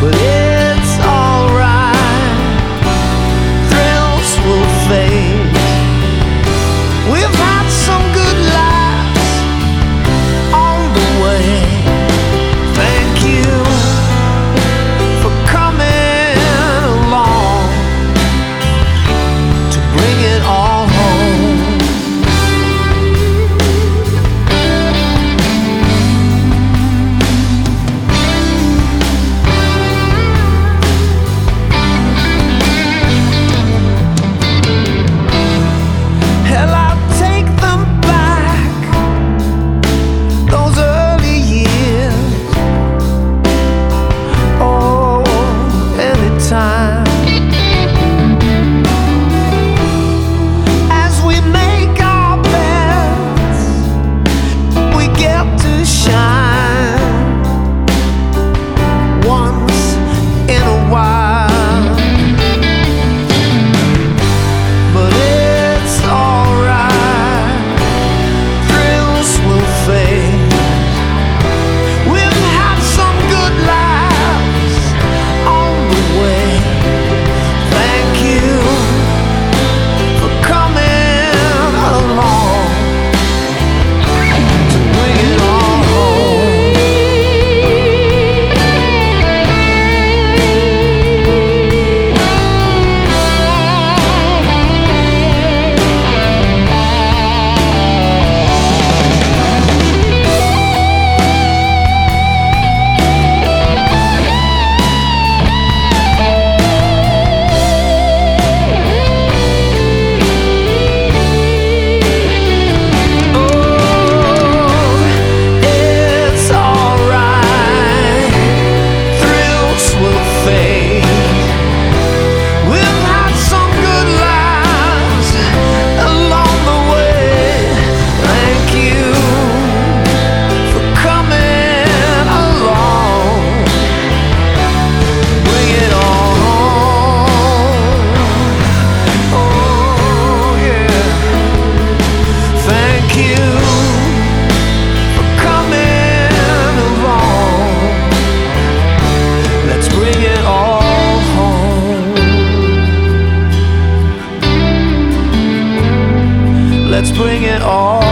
but it's alright. Thrills will fade. We've had some good laughs on the way. Thank you for coming along to bring it all home. Hell, I'll take them back, those early years. Oh, anytime. As we make our beds, we get to shine once in a while. But it's alright, thrills will fade. We've had some good laughs on the way. Thank you for coming along to bring it all home. It's alright, thrills will fade. We've had some good laughs along the way. Thank you for coming along. Bring it all home. Oh yeah. Thank you for coming along. Let's bring it all home. Let's bring it all